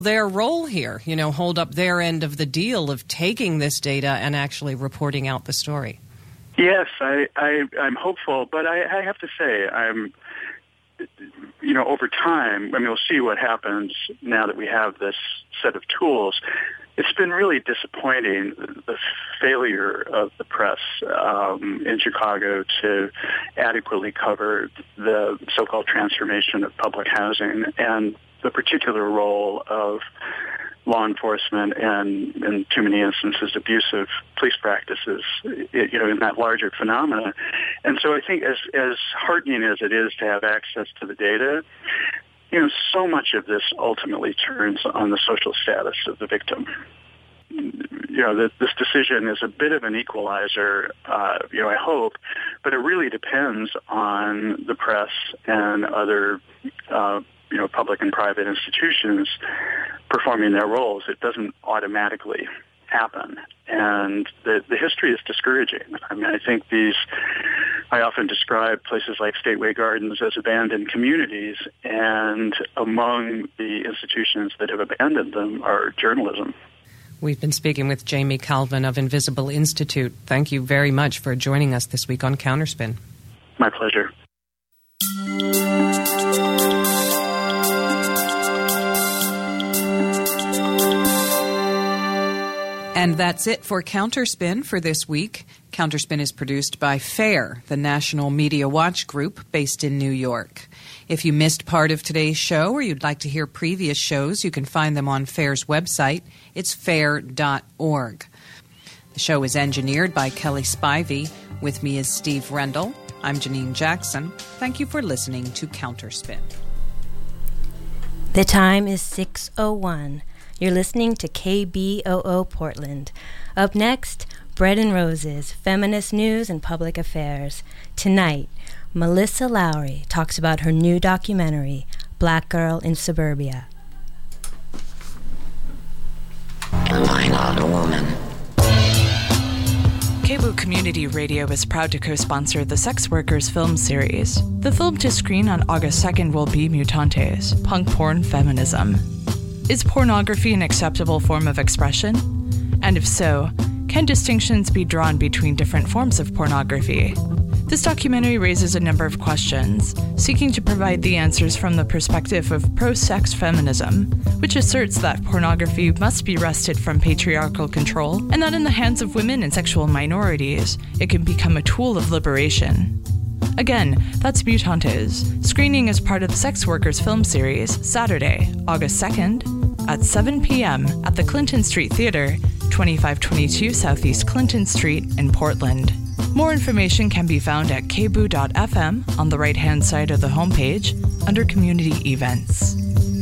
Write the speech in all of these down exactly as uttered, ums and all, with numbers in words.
their role here, you know, hold up their end of the deal of taking this data and actually reporting out the story? Yes, I, I, I'm hopeful, but I, I have to say, I'm, you know, over time, I mean, we'll see what happens now that we have this set of tools. It's been really disappointing, the failure of the press um, in Chicago to adequately cover the so-called transformation of public housing and the particular role of law enforcement and, in too many instances, abusive police practices, you know, in that larger phenomena. And so I think as, as heartening as it is to have access to the data, you know, so much of this ultimately turns on the social status of the victim. You know, this decision is a bit of an equalizer, uh, you know, I hope, but it really depends on the press and other, uh, you know, public and private institutions performing their roles. It doesn't automatically happen. And the, the history is discouraging. I mean, I think these, I often describe places like Stateway Gardens as abandoned communities, and among the institutions that have abandoned them are journalism. We've been speaking with Jamie Calvin of Invisible Institute. Thank you very much for joining us this week on Counterspin. My pleasure. And that's it for Counterspin for this week. Counterspin is produced by FAIR, the National Media Watch Group based in New York. If you missed part of today's show or you'd like to hear previous shows, you can find them on FAIR's website. It's fair dot org. The show is engineered by Kelly Spivey. With me is Steve Rendell. I'm Janine Jackson. Thank you for listening to Counterspin. The time is six oh one. You're listening to K B O O Portland. Up next, Bread and Roses, Feminist News and Public Affairs. Tonight, Melissa Lowry talks about her new documentary, Black Girl in Suburbia. Am I not a woman? K B O O Community Radio is proud to co-sponsor the Sex Workers film series. The film to screen on August second will be Mutantes, Punk Porn Feminism. Is pornography an acceptable form of expression? And if so, can distinctions be drawn between different forms of pornography? This documentary raises a number of questions, seeking to provide the answers from the perspective of pro-sex feminism, which asserts that pornography must be wrested from patriarchal control, and that in the hands of women and sexual minorities, it can become a tool of liberation. Again, that's Mutantes, screening as part of the Sex Workers film series, Saturday, August second, at seven p.m. at the Clinton Street Theater, twenty-five twenty-two Southeast Clinton Street in Portland. More information can be found at k b o o dot f m on the right-hand side of the homepage under Community Events.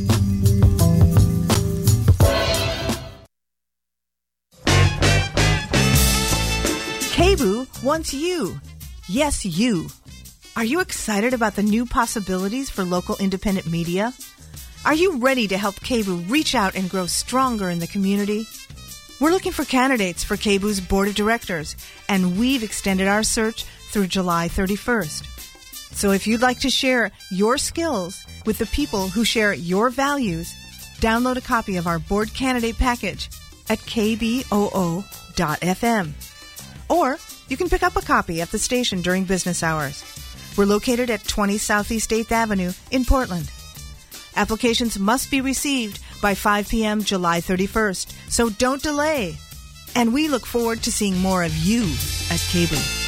K B O O wants you. Yes, you. Are you excited about the new possibilities for local independent media? Are you ready to help K B O O reach out and grow stronger in the community? We're looking for candidates for K B O O's Board of Directors, and we've extended our search through July thirty-first. So if you'd like to share your skills with the people who share your values, download a copy of our board candidate package at k b o o dot f m. Or you can pick up a copy at the station during business hours. We're located at twenty Southeast eighth Avenue in Portland. Applications must be received by five p.m. July thirty-first, so don't delay. And we look forward to seeing more of you at K B O O.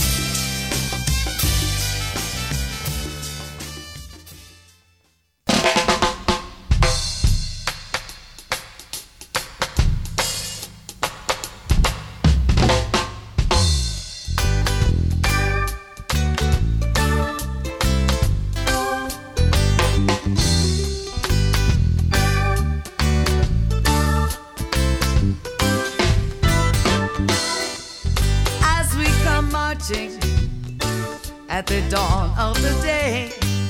At the dawn of the day,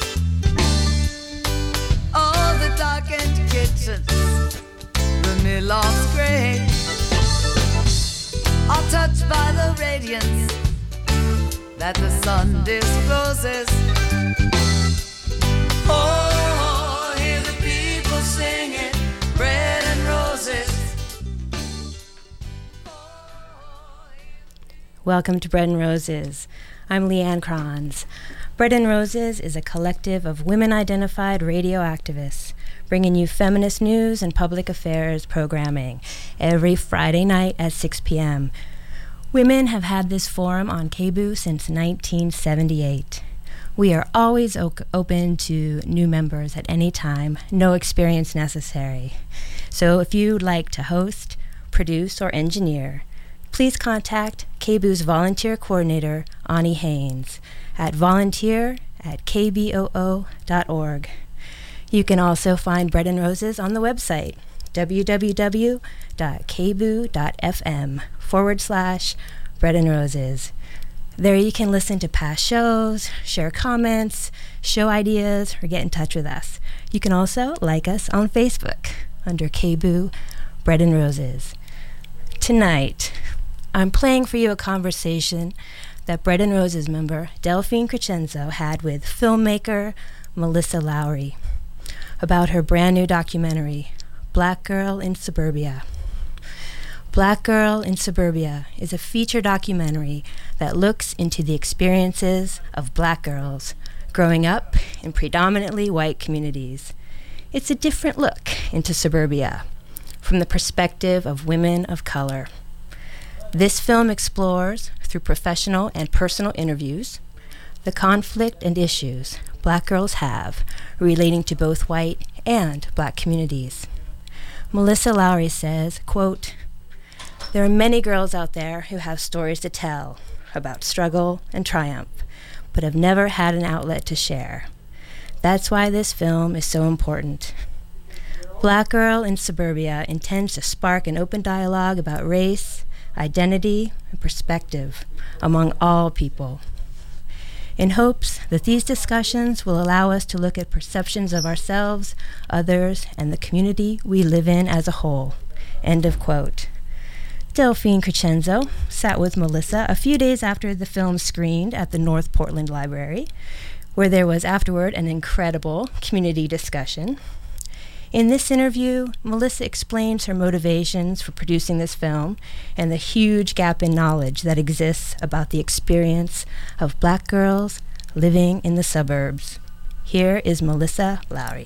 all the darkened kitchens, the mill lofts gray, are touched by the radiance that the sun discloses. Oh, hear the people singing, bread Welcome to Bread and Roses. I'm Leanne Kranz. Bread and Roses is a collective of women-identified radio activists bringing you feminist news and public affairs programming every Friday night at six p.m. Women have had this forum on K B O O since nineteen seventy-eight. We are always o- open to new members at any time, no experience necessary. So if you'd like to host, produce, or engineer, please contact K B O O's volunteer coordinator, Ani Haynes, at volunteer at k b o o dot org. You can also find Bread and Roses on the website, www.kboo.fm forward slash Bread and Roses. There you can listen to past shows, share comments, show ideas, or get in touch with us. You can also like us on Facebook under K B O O Bread and Roses. Tonight, I'm playing for you a conversation that Bread and Roses member Delphine Crescenzo had with filmmaker Melissa Lowry about her brand new documentary, Black Girl in Suburbia. Black Girl in Suburbia is a feature documentary that looks into the experiences of black girls growing up in predominantly white communities. It's a different look into suburbia from the perspective of women of color. This film explores, through professional and personal interviews, the conflict and issues black girls have relating to both white and black communities. Melissa Lowry says, quote, "There are many girls out there who have stories to tell about struggle and triumph, but have never had an outlet to share. That's why this film is so important. Black Girl in Suburbia intends to spark an open dialogue about race, identity, and perspective among all people, in hopes that these discussions will allow us to look at perceptions of ourselves, others, and the community we live in as a whole." End of quote. Delphine Crescenzo sat with Melissa a few days after the film screened at the North Portland Library, where there was afterward an incredible community discussion. In this interview, Melissa explains her motivations for producing this film and the huge gap in knowledge that exists about the experience of black girls living in the suburbs. Here is Melissa Lowry.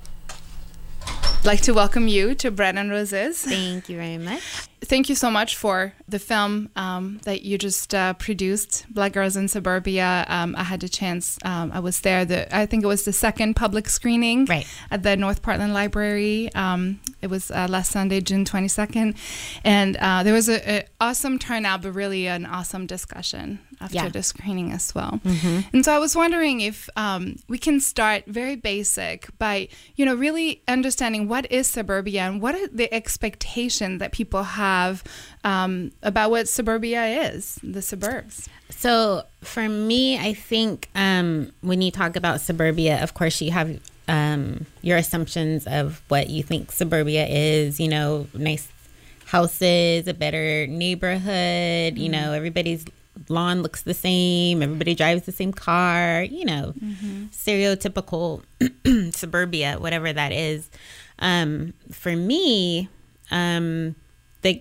I'd like to welcome you to Bread and Roses. Thank you very much. Thank you so much for the film um, that you just uh, produced, Black Girls in Suburbia. Um, I had a chance, um, I was there, the, I think it was the second public screening right. at the North Portland Library. Um, it was uh, last Sunday, June twenty-second. And uh, there was an awesome turnout, but really an awesome discussion after yeah. the screening as well. Mm-hmm. And so I was wondering if um, we can start very basic by, you know, really understanding what is suburbia and what are the expectation that people have um, about what suburbia is, the suburbs. So for me, I think um, when you talk about suburbia, of course, you have um, your assumptions of what you think suburbia is, you know, nice houses, a better neighborhood, mm-hmm. you know, everybody's lawn looks the same, everybody drives the same car, you know, mm-hmm. stereotypical suburbia, whatever that is. Um, for me, um, the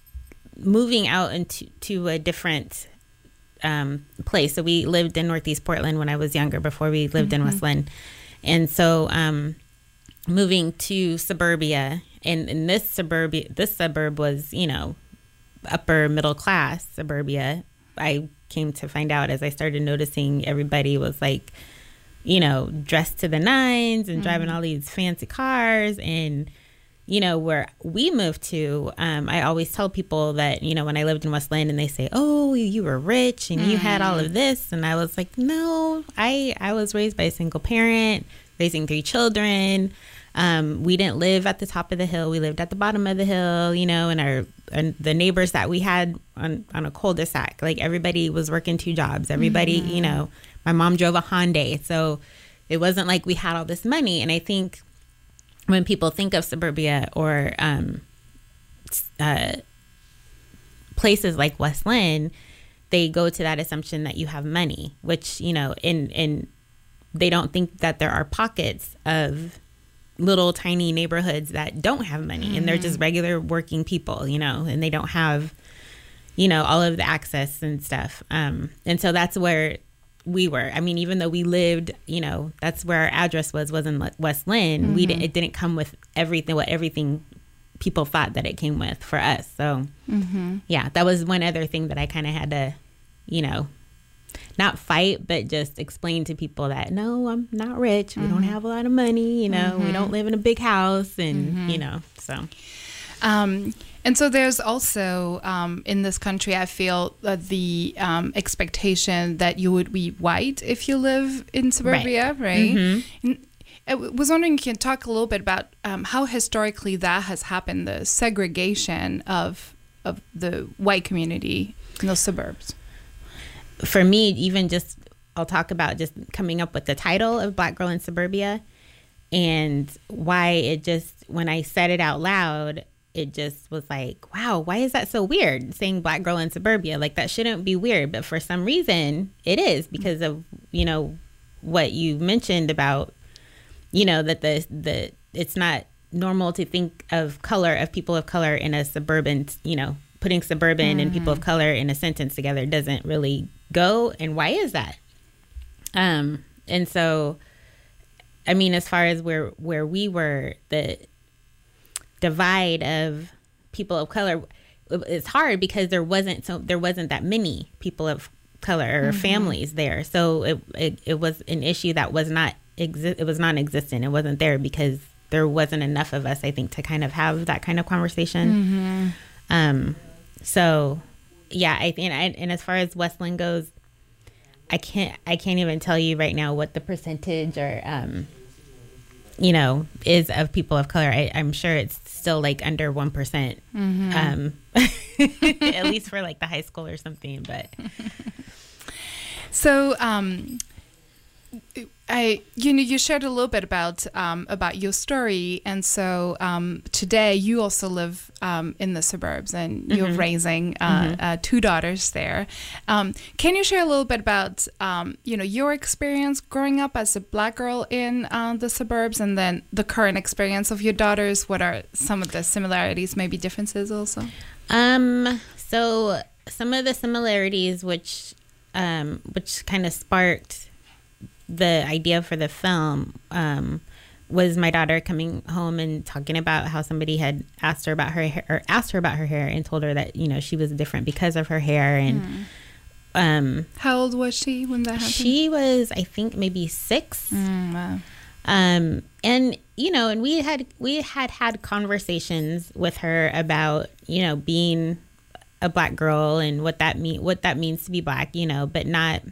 moving out into to a different um, place. So we lived in Northeast Portland when I was younger, before we lived mm-hmm. in Westland. And so um, moving to suburbia, and in this suburbia, this suburb was, you know, upper middle class suburbia. I came to find out as I started noticing everybody was like, you know, dressed to the nines and mm-hmm. driving all these fancy cars. And, you know, where we moved to, um, I always tell people that, you know, when I lived in Westland and they say, oh, you were rich and mm-hmm. you had all of this. And I was like, no, I, I was raised by a single parent, raising three children. Um, we didn't live at the top of the hill. We lived at the bottom of the hill, you know, and our and the neighbors that we had on, on a cul-de-sac, like everybody was working two jobs. Everybody, mm-hmm. you know, my mom drove a Hyundai. So it wasn't like we had all this money. And I think when people think of suburbia or um, uh, places like Westland, they go to that assumption that you have money, which, you know, in, in they don't think that there are pockets of little tiny neighborhoods that don't have money mm-hmm. and they're just regular working people, you know, and they don't have, you know, all of the access and stuff. Um, and so that's where we were. I mean, even though we lived, you know, that's where our address was, was in West Lynn. Mm-hmm. We didn't, it didn't come with everything, what everything people thought that it came with for us. So, mm-hmm. yeah, that was one other thing that I kind of had to, you know, not fight, but just explain to people that, no, I'm not rich. We mm-hmm. don't have a lot of money. You know, mm-hmm. we don't live in a big house and, mm-hmm. you know, so. Um, and so there's also, um, in this country, I feel uh, the um, expectation that you would be white if you live in suburbia, right? right? Mm-hmm. And I was wondering if you can talk a little bit about um, how historically that has happened, the segregation of of the white community in those suburbs. For me, even just, I'll talk about just coming up with the title of Black Girl in Suburbia and why it just, when I said it out loud, it just was like, wow, why is that so weird, saying Black Girl in Suburbia? Like, that shouldn't be weird. But for some reason, it is, because of, you know, what you mentioned about, you know, that the the it's not normal to think of color, of people of color in a suburban, you know, putting suburban mm. and people of color in a sentence together doesn't really go. And why is that? Um, and so, I mean, as far as where where we were, the divide of people of color, it's hard because there wasn't so there wasn't that many people of color or mm-hmm. families there. So it, it it was an issue that was not exi- it was non-existent. It wasn't there because there wasn't enough of us, I think, to kind of have that kind of conversation. Mm-hmm. Um, so yeah, I think, and, and as far as West Lynn goes, I can't I can't even tell you right now what the percentage or um, you know, is of people of color. I, I'm sure it's still like under one percent, mm-hmm. um, at least for like the high school or something. But so, um, I you know you shared a little bit about um, about your story, and so um, today you also live um, in the suburbs, and mm-hmm. you're raising uh, mm-hmm. uh, two daughters there. Um, can you share a little bit about um, you know your experience growing up as a Black girl in uh, the suburbs, and then the current experience of your daughters? What are some of the similarities, maybe differences also? Um. So some of the similarities, which um, which kind of sparked the idea for the film, um, was my daughter coming home and talking about how somebody had asked her about her hair, or asked her about her hair, and told her that, you know, she was different because of her hair. And mm. um, how old was she when that happened? She was, I think, maybe six. Mm, wow. Um, and you know, and we had we had had conversations with her about, you know, being a Black girl and what that mean what that means to be Black, you know, but not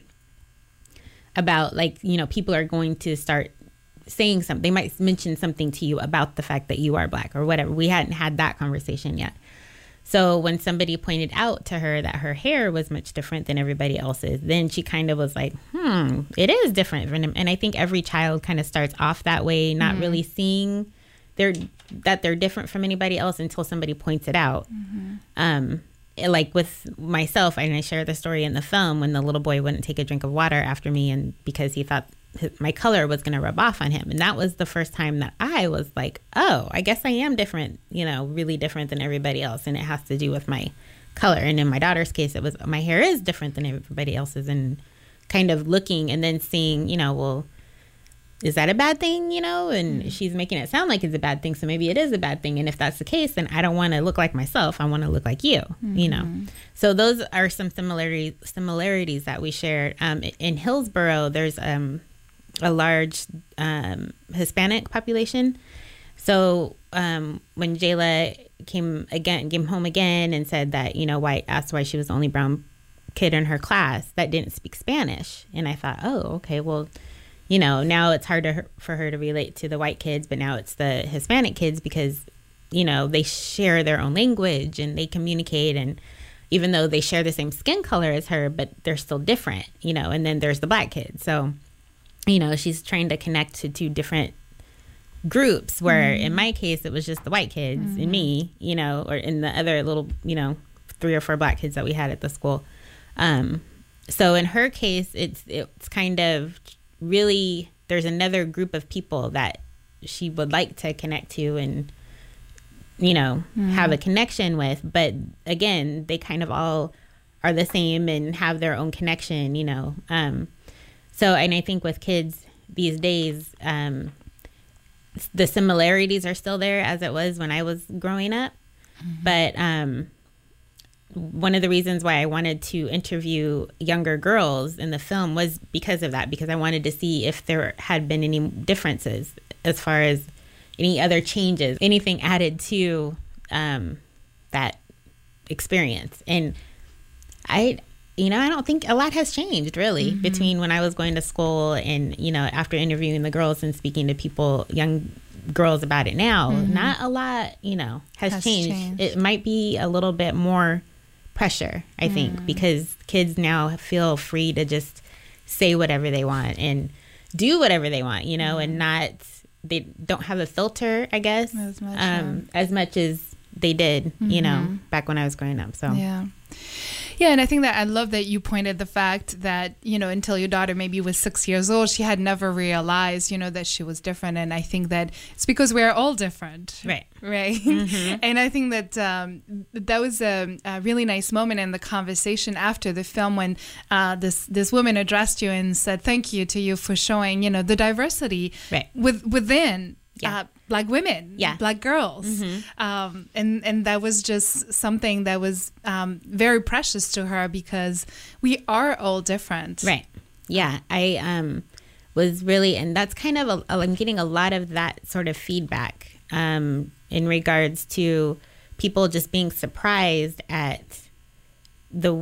about, like, you know, people are going to start saying something. They might mention something to you about the fact that you are Black or whatever. We hadn't had that conversation yet. So when somebody pointed out to her that her hair was much different than everybody else's, then she kind of was like, hmm, it is different from them. And I think every child kind of starts off that way, not mm-hmm. really seeing they're, that they're different from anybody else until somebody points it out. Mm-hmm. Um, like with myself, and I share the story in the film, when the little boy wouldn't take a drink of water after me, and because he thought his, my color was going to rub off on him. And that was the first time that I was like, oh, I guess I am different, you know, really different than everybody else. And it has to do with my color. And in my daughter's case, it was my hair is different than everybody else's, and kind of looking and then seeing, you know, well, is that a bad thing, you know? And mm-hmm. she's making it sound like it's a bad thing. So maybe it is a bad thing. And if that's the case, then I don't want to look like myself. I want to look like you, mm-hmm. you know? So those are some similarities similarities that we shared. Um, in Hillsborough, there's um, a large um, Hispanic population. So um, when Jayla came again, came home again and said that, you know, why asked why she was the only brown kid in her class that didn't speak Spanish. And I thought, oh, okay, well, you know, now it's harder for her to relate to the white kids, but now it's the Hispanic kids because, you know, they share their own language and they communicate. And even though they share the same skin color as her, but they're still different, you know, and then there's the Black kids. So, you know, she's trying to connect to two different groups where mm-hmm. in my case, it was just the white kids mm-hmm. and me, you know, or in the other little, you know, three or four Black kids that we had at the school. Um, so in her case, it's it's kind of really, there's another group of people that she would like to connect to and you know, mm. have a connection with. But again, they kind of all are the same and have their own connection, you know. Um, so, and I think with kids these days, um, the similarities are still there as it was when I was growing up. Mm-hmm. But um, one of the reasons why I wanted to interview younger girls in the film was because of that, because I wanted to see if there had been any differences as far as any other changes, anything added to um, that experience. And I, you know, I don't think a lot has changed really mm-hmm. between when I was going to school and, you know, after interviewing the girls and speaking to people, young girls about it now. Mm-hmm. Not a lot, you know, has, has changed. changed. It might be a little bit more pressure, I mm. think, because kids now feel free to just say whatever they want and do whatever they want, you know, mm. and not, they don't have a filter, I guess, as much, um, yeah. as, much as they did, mm-hmm. you know, back when I was growing up. So, yeah. Yeah, and I think that I love that you pointed the fact that, you know, until your daughter maybe was six years old, she had never realized, you know, that she was different. And I think that it's because we're all different. Right. Right. Mm-hmm. And I think that um, that was a, a really nice moment in the conversation after the film when uh, this this woman addressed you and said thank you to you for showing, you know, the diversity right. with, within yeah. uh, Black women, yeah. Black girls. Mm-hmm. Um, and, and that was just something that was um, very precious to her because we are all different. Right. Yeah. I um, was really, and that's kind of, a, I'm getting a lot of that sort of feedback um, in regards to people just being surprised at the,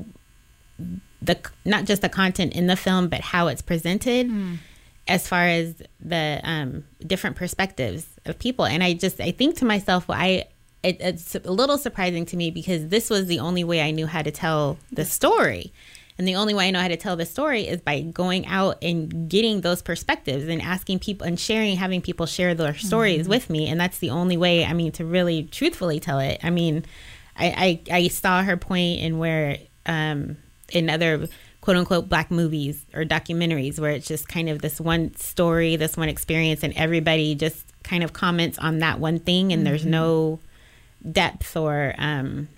the not just the content in the film, but how it's presented. Mm. As far as the um, different perspectives of people. And I just, I think to myself, well, I, it, it's a little surprising to me because this was the only way I knew how to tell the story. And the only way I know how to tell the story is by going out and getting those perspectives and asking people and sharing, having people share their stories mm-hmm. with me. And that's the only way, I mean, to really truthfully tell it. I mean, I, I, I saw her point in where um, in other quote unquote Black movies or documentaries where it's just kind of this one story, this one experience, and everybody just kind of comments on that one thing, and mm-hmm. there's no depth or um,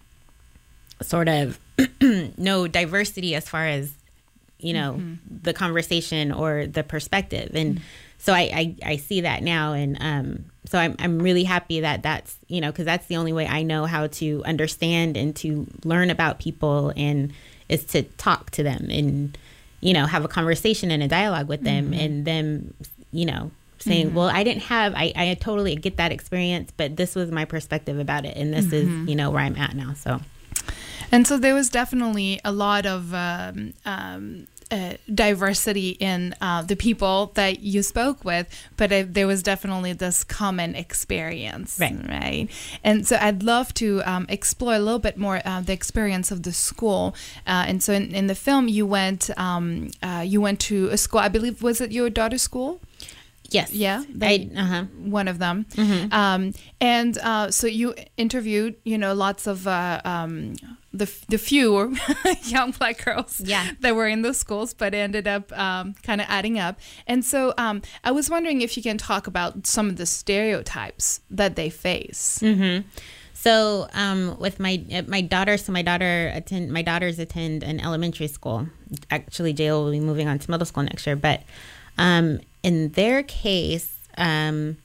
sort of no diversity as far as, you know, mm-hmm. the conversation or the perspective. And mm-hmm. so I, I, I see that now. And um, so I'm, I'm really happy that that's, you know, because that's the only way I know how to understand and to learn about people and is to talk to them and, you know, have a conversation and a dialogue with them mm-hmm. and them, you know, saying, mm-hmm. well, I didn't have, I, I totally get that experience, but this was my perspective about it. And this mm-hmm. is, you know, where I'm at now. So. And so there was definitely a lot of um, um, uh, diversity in uh, the people that you spoke with, but uh, there was definitely this common experience, right? right? And so I'd love to um, explore a little bit more uh, the experience of the school. Uh, and so in, in the film, you went um, uh, you went to a school. I believe was it your daughter's school? Yes. Yeah. I, uh-huh. One of them. Mm-hmm. Um, and uh, so you interviewed, you know, lots of uh, um, the the few young Black girls yeah. that were in those schools, but it ended up um, kind of adding up. And so um, I was wondering if you can talk about some of the stereotypes that they face. Mm-hmm. So um, with my my daughter, so my daughter attend my daughters attend an elementary school. Actually, Jael will be moving on to middle school next year, but. Um, in their case, um,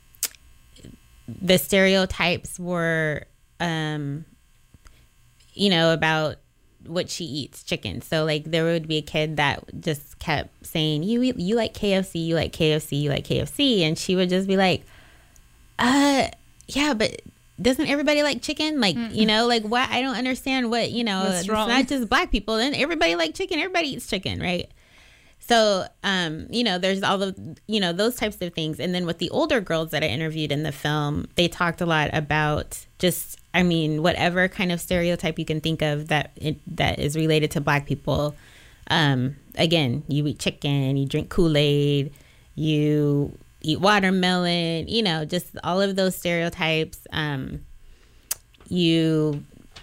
the stereotypes were, um, you know, about what she eats, chicken. So, like, there would be a kid that just kept saying, you eat, you like K F C, you like K F C, you like K F C. And she would just be like, uh, yeah, but doesn't everybody like chicken? Like, mm-mm. you know, like, what? I don't understand what, you know, What's it's wrong? not just Black people. Then everybody like chicken. Everybody eats chicken, right? So, um, you know, there's all the, you know, those types of things. And then with the older girls that I interviewed in the film, they talked a lot about just, I mean, whatever kind of stereotype you can think of that it, that is related to Black people. Um, again, you eat chicken, you drink Kool-Aid, you eat watermelon, you know, just all of those stereotypes. Um, you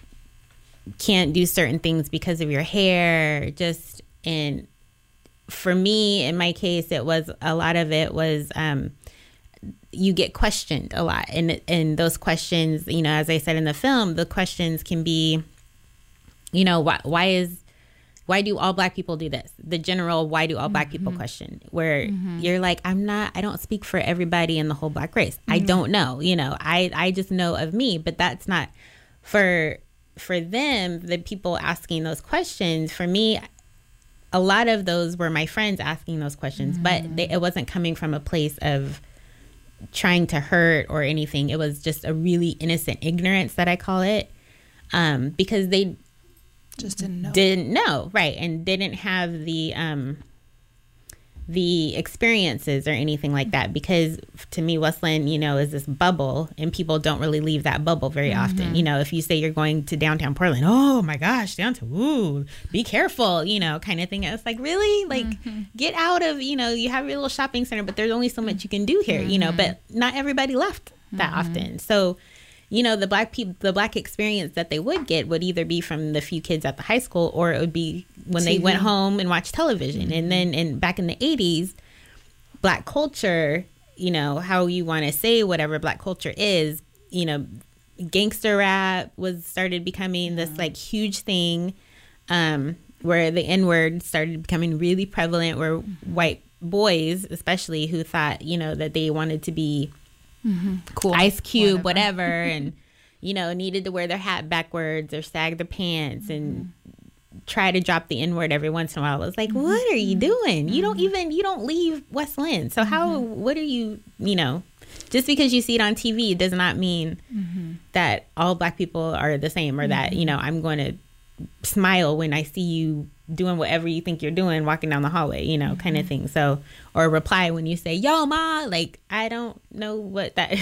can't do certain things because of your hair, just in... For me, in my case, it was a lot of it was um, you get questioned a lot. And, and those questions, you know, as I said in the film, the questions can be, you know, why, why is, why do all black people do this? The general, why do all black mm-hmm. people question, where mm-hmm. you're like, I'm not, I don't speak for everybody in the whole black race. Mm-hmm. I don't know, you know, I, I just know of me, but that's not for, for them, the people asking those questions. For me, a lot of those were my friends asking those questions, mm-hmm. but they, it wasn't coming from a place of trying to hurt or anything. It was just a really innocent ignorance that I call it, um, because they just didn't know. Didn't know, right, and didn't have the um, the experiences or anything like that. Because to me, Westland, you know, is this bubble, and people don't really leave that bubble very mm-hmm. often. You know, if you say you're going to downtown Portland, oh my gosh, downtown, ooh, be careful, you know, kind of thing. It's like, really, like, mm-hmm. get out of, you know, you have your little shopping center, but there's only so much you can do here, mm-hmm. you know. But not everybody left that mm-hmm. often, so. You know, the black people, the black experience that they would get would either be from the few kids at the high school, or it would be when T V. They went home and watched television. Mm-hmm. And then, in back in the eighties, black culture, you know, how you want to say whatever black culture is, you know, gangster rap was started becoming yeah. this like huge thing, um, where the N-word started becoming really prevalent, where white boys, especially, who thought, you know, that they wanted to be Mm-hmm. cool, Ice Cube, whatever, whatever and, you know, needed to wear their hat backwards or sag their pants mm-hmm. and try to drop the N-word every once in a while. I was like, mm-hmm. what are you doing? Mm-hmm. You don't even, you don't leave West Lynn. So how, mm-hmm. what are you, you know, just because you see it on T V does not mean mm-hmm. that all black people are the same, or mm-hmm. that, you know, I'm going to smile when I see you doing whatever you think you're doing walking down the hallway, you know, mm-hmm. kind of thing. So, or reply when you say, yo, ma, like, I don't know what that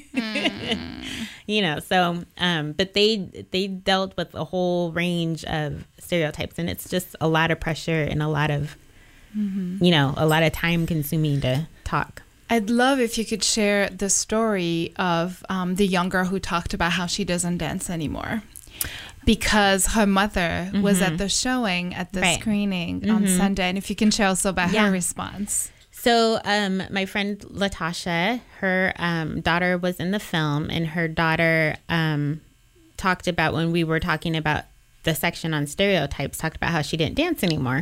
mm. you know, so um but they they dealt with a whole range of stereotypes, and it's just a lot of pressure and a lot of mm-hmm. you know, a lot of time consuming to talk. I'd love if you could share the story of um, the young girl who talked about how she doesn't dance anymore. Because her mother mm-hmm. was at the showing, at the right. screening mm-hmm. on Sunday. And if you can share also about yeah. her response. So um, my friend Latasha, her um, daughter was in the film, and her daughter um, talked about, when we were talking about the section on stereotypes, talked about how she didn't dance anymore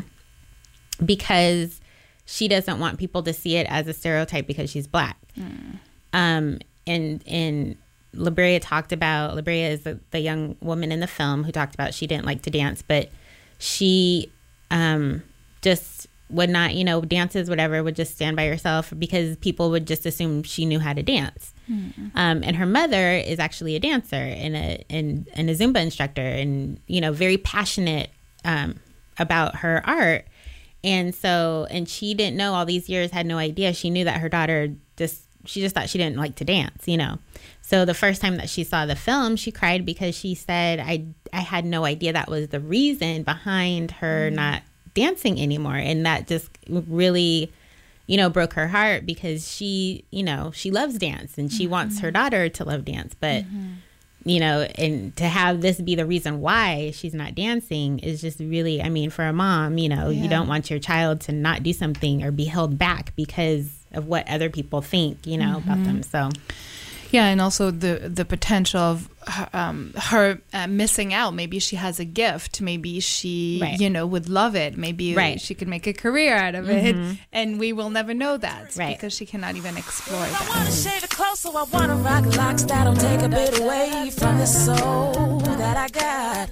because she doesn't want people to see it as a stereotype because she's black. Mm. Um, and and Labria talked about, Labria is the, the young woman in the film who talked about she didn't like to dance, but she um, just would not, you know, dances, whatever, would just stand by herself because people would just assume she knew how to dance. Mm-hmm. Um, and her mother is actually a dancer and a, and, and a Zumba instructor, and, you know, very passionate um, about her art. And so, and she didn't know all these years, had no idea. She knew that her daughter just, she just thought she didn't like to dance, you know. So the first time that she saw the film, she cried because she said, I, I had no idea that was the reason behind her mm-hmm. not dancing anymore. And that just really, you know, broke her heart because she, you know, she loves dance and she mm-hmm. wants her daughter to love dance. But, mm-hmm. you know, and to have this be the reason why she's not dancing is just really, I mean, for a mom, you know, yeah. you don't want your child to not do something or be held back because of what other people think, you know, mm-hmm. about them. So... Yeah, and also the the potential of her, um, her uh, missing out. Maybe she has a gift. Maybe she, right. you know, would love it. Maybe right. she could make a career out of mm-hmm. it, and we will never know that right. because she cannot even explore that. I want to shave it close, so I want to rock locks that'll take a bit away from the soul that I got.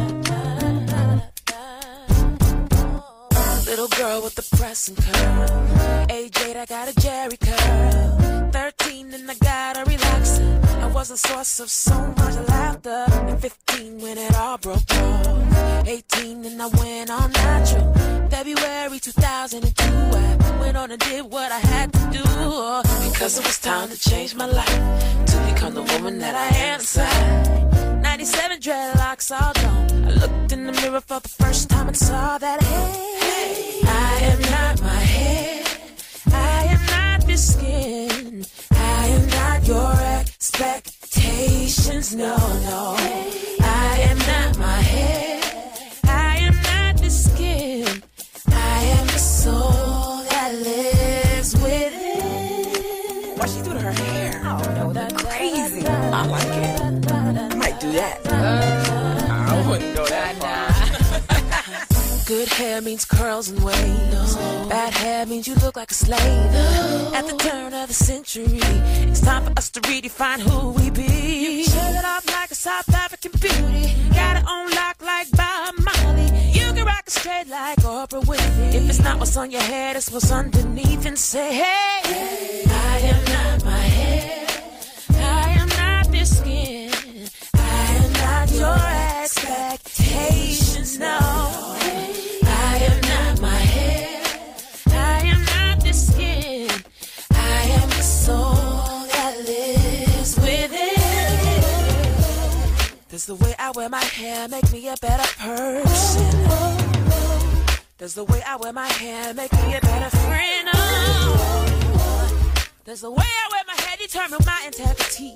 Little girl with the pressing curve. Age eight, I got a Jerry curl. Thirteen, and I got a relaxing. I was a source of so much laughter. And fifteen, when it all broke off. Eighteen, and I went all natural. February two thousand two, I went on and did what I had to do. Because it was time to change my life, to become the woman that I am inside. ninety-seven dreadlocks all gone. I looked in the mirror for the first time and saw that, hey, I am not my head. I am not this skin. I am not your expectations. No, no. I am not my head. I am not the skin. I am the soul that lives within. Why she do that? do that. I wouldn't go that far. Good hair means curls and waves. Bad hair means you look like a slave. At the turn of the century, it's time for us to redefine who we be. Shut it off like a South African beauty. Got it on lock like Bob Marley. You can rock it straight like Oprah Winfrey. If it's not what's on your head, it's what's underneath. And say, hey, hey, I am not my hair. I am not this skin. I am not your expectations, no. I am not my hair. I am not the skin. I am the soul that lives within. Does the way I wear my hair make me a better person? Does the way I wear my hair make me a better friend? Oh. Does the way I wear my hair determine my integrity?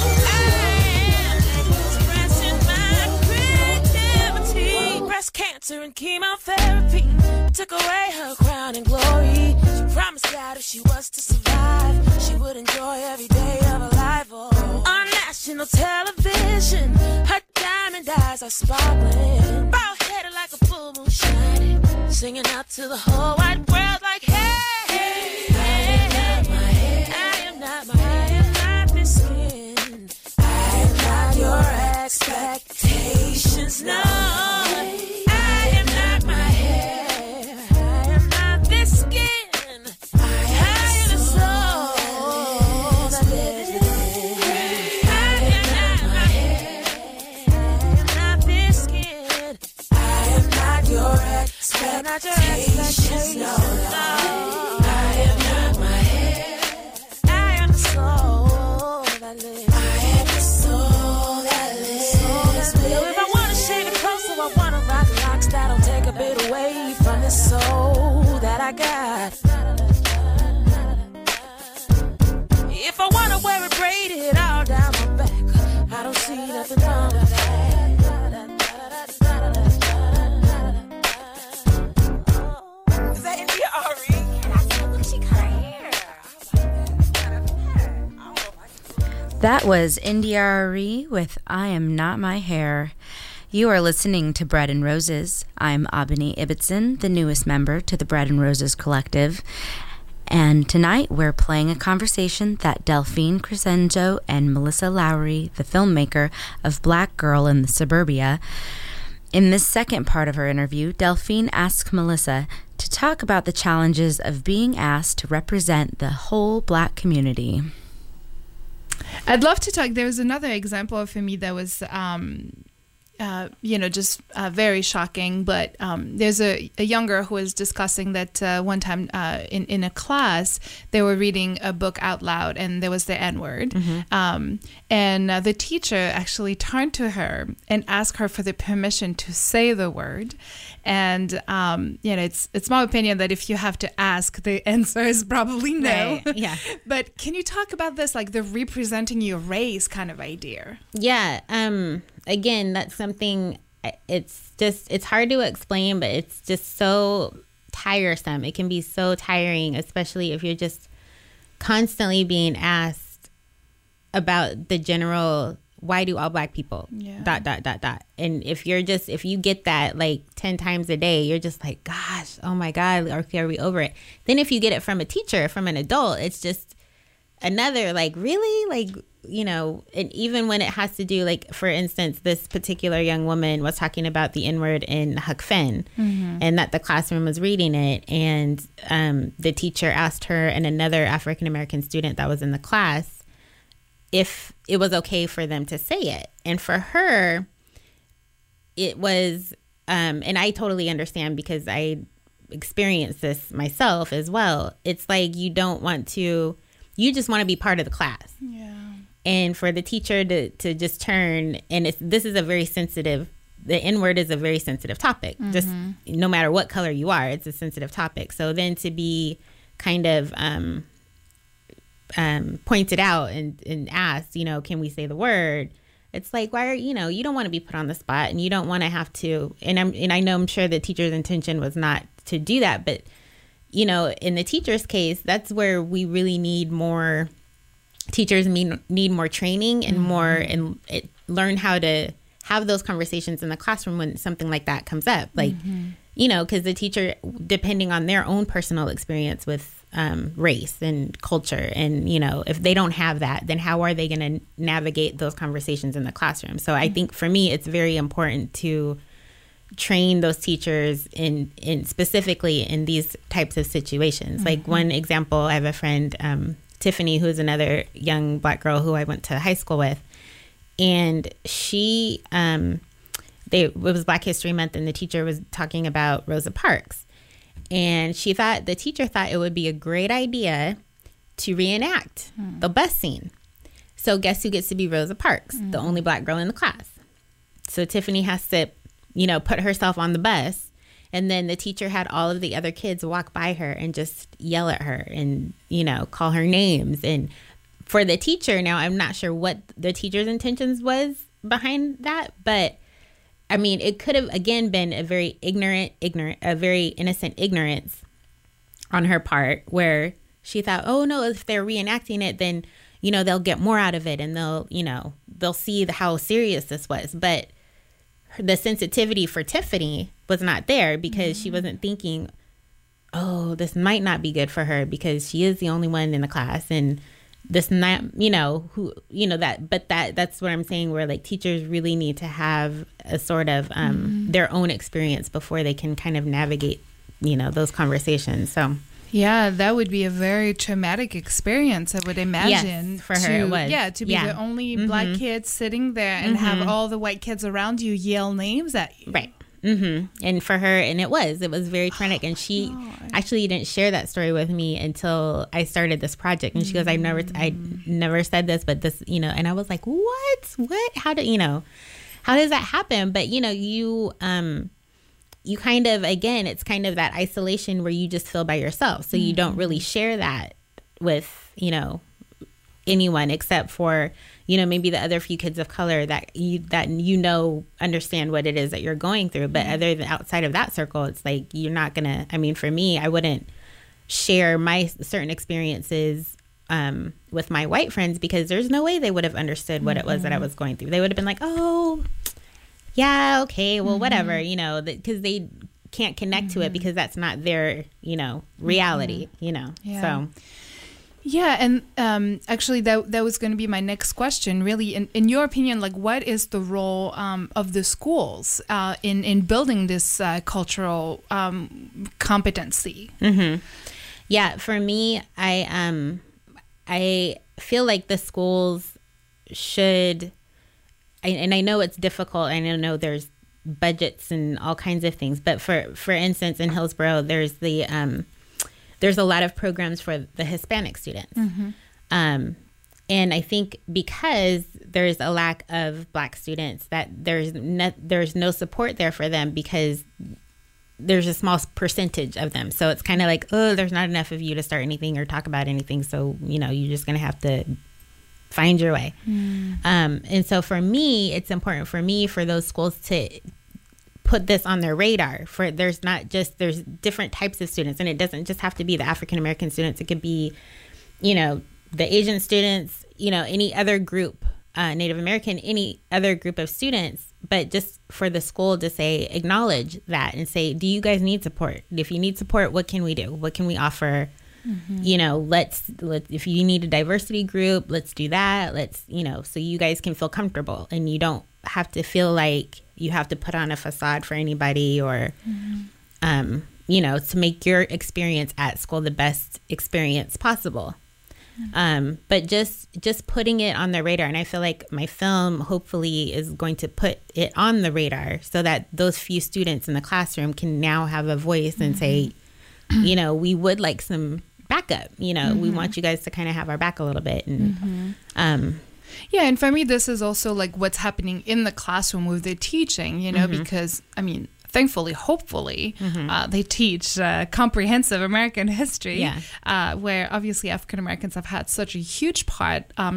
Breast cancer and chemotherapy took away her crown and glory. She promised that if she was to survive, she would enjoy every day of her life. Oh. On national television, her diamond eyes are sparkling, bald headed like a full moon shining, singing out to the whole wide world like, hey, hey, hey, I am not my hair. I am not my hair. I am not this skin. I am not your expectations, no. Expectations, no, no. I am not my hair. I am the soul that lives. I am the soul that lives. If I want to shave it close, so I want to rock locks that'll take a bit away from the soul that I got. If I want to wear it braided all down my back, I don't see nothing wrong with that. That was India Arie with I Am Not My Hair. You are listening to Bread and Roses. I'm Abani Ibbotson, the newest member to the Bread and Roses Collective. And tonight we're playing a conversation that Delphine Crescenzo and Melissa Lowry, the filmmaker of Black Girl in the Suburbia. In this second part of her interview, Delphine asks Melissa to talk about the challenges of being asked to represent the whole Black community. I'd love to talk. There was another example for me that was, um, uh, you know, just uh, very shocking. But um, there's a, a young girl who was discussing that uh, one time uh, in, in a class, they were reading a book out loud and there was the N-word. Mm-hmm. Um, and uh, the teacher actually turned to her and asked her for the permission to say the word. And, um, you know, it's it's my opinion that if you have to ask, the answer is probably no. Right. Yeah. But can you talk about this, like the representing your race kind of idea? Yeah. Um, again, that's something, it's just, it's hard to explain, but it's just so tiresome. It can be so tiring, especially if you're just constantly being asked about the general, why do all Black people yeah. dot, dot, dot, dot. And if you're just, if you get that like ten times a day, you're just like, gosh, oh my God, okay, are we over it? Then if you get it from a teacher, from an adult, it's just another like, really? Like, you know, and even when it has to do, like, for instance, this particular young woman was talking about the N-word in Huck Finn, mm-hmm. and that the classroom was reading it. And um, the teacher asked her and another African-American student that was in the class if it was okay for them to say it. And for her, it was, um, and I totally understand because I experienced this myself as well. It's like you don't want to, you just want to be part of the class. Yeah. And for the teacher to, to just turn, and it's, this is a very sensitive, the N-word is a very sensitive topic. Mm-hmm. Just no matter what color you are, it's a sensitive topic. So then to be kind of um, um, pointed out and, and asked, you know, can we say the word? It's like, why are, you know, you don't want to be put on the spot and you don't want to have to, and I'm, and I know I'm sure the teacher's intention was not to do that, but, you know, in the teacher's case, that's where we really need more teachers need, need more training and mm-hmm. more and it, learn how to have those conversations in the classroom when something like that comes up. Like, mm-hmm. you know, because the teacher, depending on their own personal experience with um, race and culture, and, you know, if they don't have that, then how are they going to navigate those conversations in the classroom? So mm-hmm. I think for me, it's very important to train those teachers in, in specifically in these types of situations. Mm-hmm. Like one example, I have a friend, um, Tiffany, who's another young Black girl who I went to high school with. And she, um, they, it was Black History Month, and the teacher was talking about Rosa Parks. And she thought, the teacher thought it would be a great idea to reenact mm. the bus scene. So guess who gets to be Rosa Parks, mm. the only Black girl in the class? So Tiffany has to, you know, put herself on the bus. And then the teacher had all of the other kids walk by her and just yell at her and, you know, call her names. And for the teacher, now I'm not sure what the teacher's intentions was behind that, but I mean, it could have again been a very ignorant, ignorant, a very innocent ignorance on her part, where she thought, oh no, if they're reenacting it, then, you know, they'll get more out of it and they'll, you know, they'll see the, how serious this was. But the sensitivity for Tiffany was not there because mm-hmm. she wasn't thinking, oh, this might not be good for her because she is the only one in the class, and this not, you know, who, you know, that, but that, that's what I'm saying, where like teachers really need to have a sort of um, mm-hmm. their own experience before they can kind of navigate, you know, those conversations. So. Yeah, that would be a very traumatic experience, I would imagine. Yes, for her to, it was. Yeah, to be yeah. the only mm-hmm. Black kid sitting there and mm-hmm. have all the white kids around you yell names at you. Right. Mm-hmm. And for her, and it was, it was very traumatic. And she oh, actually didn't share that story with me until I started this project. And she goes, I've never, I never said this, but this, you know, and I was like, what, what, how do, you know, how does that happen? But, you know, you, um, you kind of, again, it's kind of that isolation where you just feel by yourself. So mm-hmm. you don't really share that with, you know, anyone except for, you know, maybe the other few kids of color that you, that, you know, understand what it is that you're going through. But mm-hmm. other than outside of that circle, it's like, you're not going to, I mean, for me, I wouldn't share my certain experiences um, with my white friends because there's no way they would have understood what mm-hmm. it was that I was going through. They would have been like, oh, yeah, okay, well, mm-hmm. whatever, you know, because they can't connect mm-hmm. to it because that's not their, you know, reality, mm-hmm. you know, yeah. so. Yeah, and um, actually, that that was going to be my next question. Really, in, in your opinion, like, what is the role um, of the schools uh, in in building this uh, cultural um, competency? Mm-hmm. Yeah, for me, I um, I feel like the schools should, I, and I know it's difficult. And I know there's budgets and all kinds of things, but for for instance, in Hillsborough, there's the um. There's a lot of programs for the Hispanic students. Mm-hmm. Um, and I think because there's a lack of Black students, that there's no, there's no support there for them because there's a small percentage of them. So it's kind of like, oh, there's not enough of you to start anything or talk about anything. So, you know, you're just going to have to find your way. Mm. Um, and so for me, it's important for me for those schools to put this on their radar. For there's not just there's different types of students, and it doesn't just have to be the African American students. It could be, you know, the Asian students, you know, any other group, uh, Native American, any other group of students. But just for the school to say, acknowledge that and say, do you guys need support? If you need support, what can we do? What can we offer? Mm-hmm. You know, let's let if you need a diversity group, let's do that. Let's, you know, so you guys can feel comfortable and you don't have to feel like you have to put on a facade for anybody or, mm-hmm. um, you know, to make your experience at school the best experience possible. Mm-hmm. Um, but just just putting it on the radar. And I feel like my film hopefully is going to put it on the radar so that those few students in the classroom can now have a voice mm-hmm. and say, you know, we would like some backup. You know, mm-hmm. we want you guys to kind of have our back a little bit. And, mm-hmm. um, yeah, and for me, this is also like what's happening in the classroom with the teaching, you know, mm-hmm. because, I mean, thankfully, hopefully, mm-hmm. uh, they teach uh, comprehensive American history, yeah. uh, where obviously African Americans have had such a huge part um, t-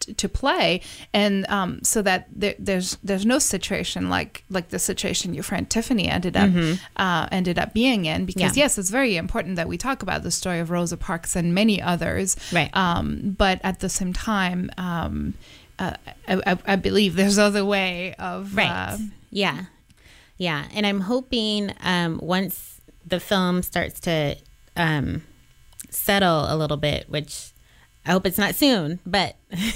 to play, and um, so that there, there's there's no situation like like the situation your friend Tiffany ended up Mm-hmm. uh, ended up being in. Because Yeah. yes, it's very important that we talk about the story of Rosa Parks and many others. Right. Um, but at the same time, um, uh, I, I, I believe there's other way of Right. Uh, Yeah. Yeah. And I'm hoping um, once the film starts to um, settle a little bit, which I hope it's not soon, but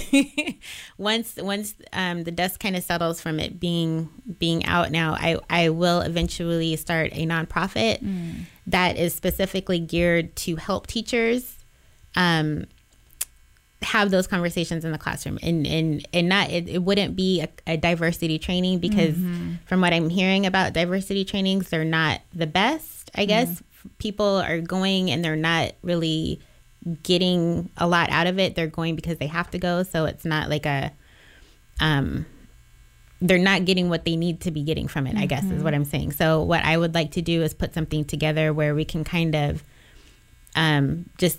once once um, the dust kind of settles from it being being out now, I, I will eventually start a nonprofit mm. that is specifically geared to help teachers um, have those conversations in the classroom, and and and not it, it wouldn't be a, a diversity training, because mm-hmm. from what I'm hearing about diversity trainings, they're not the best, I guess. Mm-hmm. People are going and they're not really getting a lot out of it. They're going because they have to go, so it's not like a um they're not getting what they need to be getting from it, mm-hmm. I guess is what I'm saying. So what I would like to do is put something together where we can kind of um just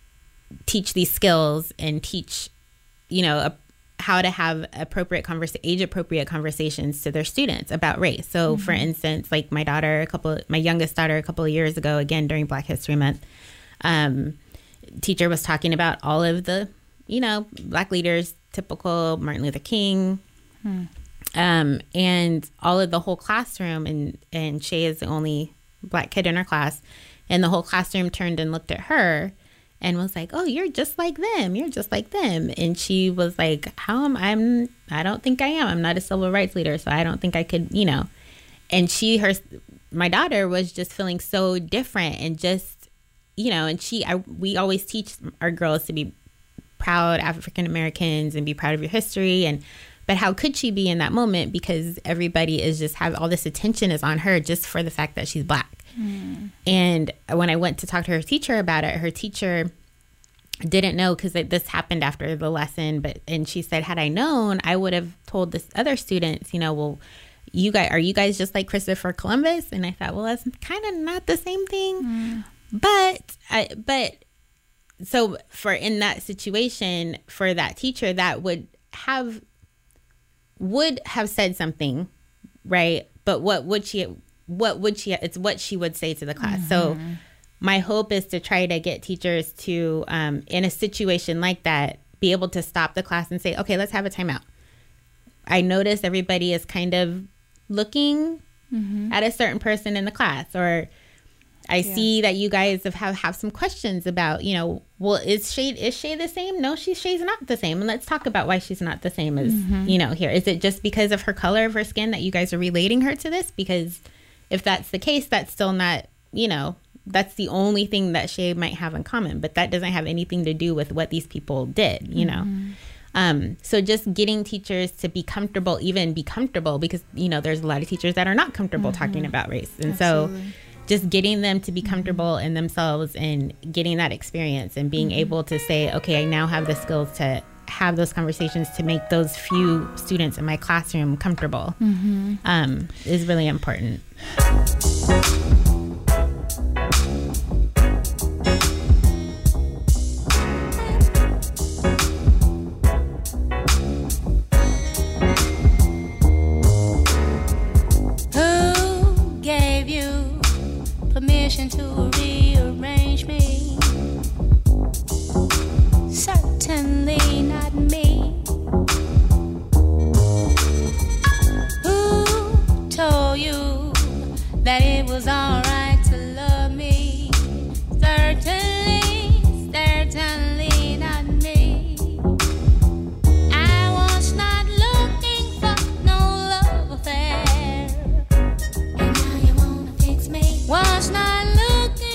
teach these skills and teach, you know, a, how to have appropriate conversa- age appropriate conversations to their students about race. So mm-hmm. for instance, like my daughter, a couple, my youngest daughter, a couple of years ago, again, during Black History Month, um, teacher was talking about all of the, you know, Black leaders, typical Martin Luther King, hmm. um, and all of the whole classroom. And, and Shay is the only Black kid in her class. And the whole classroom turned and looked at her and was like, "Oh, you're just like them. You're just like them." And she was like, "How am I? I'm, I don't think I am. I'm not a civil rights leader, so I don't think I could, you know." And she, her, my daughter was just feeling so different and just, you know, and she, I, we always teach our girls to be proud African Americans and be proud of your history. And, but how could she be in that moment? Because everybody is just have all this attention is on her just for the fact that she's Black. Mm. And when I went to talk to her teacher about it, her teacher didn't know, because this happened after the lesson. But and she said, had I known, I would have told this other students, you know, well, you guys, are you guys just like Christopher Columbus? And I thought, well, that's kind of not the same thing. Mm. But I, but so for in that situation, for that teacher, that would have would have said something, right? But what would she? What would she? It's what she would say to the class. Mm-hmm. So my hope is to try to get teachers to, um, in a situation like that, be able to stop the class and say, "Okay, let's have a timeout. I notice everybody is kind of looking mm-hmm. at a certain person in the class, or I yeah. see that you guys have, have have some questions about, you know, well, is Shay is Shay the same? No, she's Shay's not the same, and let's talk about why she's not the same as mm-hmm. you know here. Is it just because of her color of her skin that you guys are relating her to this? Because if that's the case, that's still not, you know, that's the only thing that Shay might have in common, but that doesn't have anything to do with what these people did, you know? Mm-hmm. Um, so just getting teachers to be comfortable, even be comfortable, because, you know, there's a lot of teachers that are not comfortable mm-hmm. talking about race. And Absolutely. So just getting them to be comfortable mm-hmm. in themselves and getting that experience and being mm-hmm. able to say, okay, I now have the skills to have those conversations to make those few students in my classroom comfortable mm-hmm. um, is really important. Who gave you permission to rearrange me? Certainly not me. Who told you that it was alright to love me? Certainly, certainly not me. I was not looking for no love affair, and now you wanna fix me. Was not looking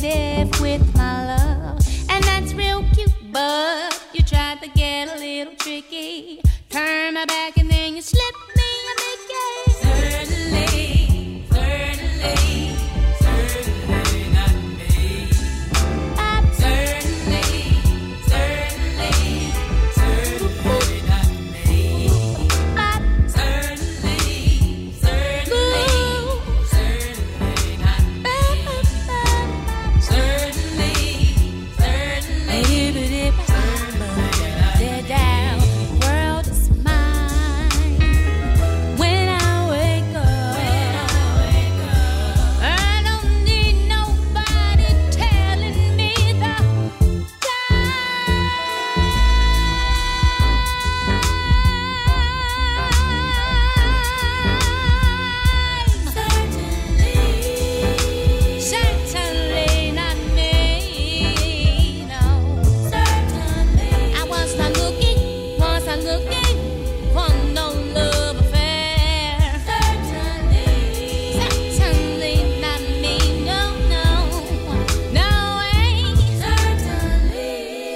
deaf with my love. And that's real cute, but you tried to get a little tricky. Turn my back and then you slip me a Mickey. Certainly, certainly, certainly not me. I'm certainly, certainly, certainly not me. I'm certainly, certainly, certainly not me. Certainly, certainly, certainly down. World is mine. When I wake up, I don't need nobody telling me the time. Certainly not me. No. Certainly. I was not looking, was not looking for no love affair. Certainly. Certainly not me. No, no. No way. Certainly.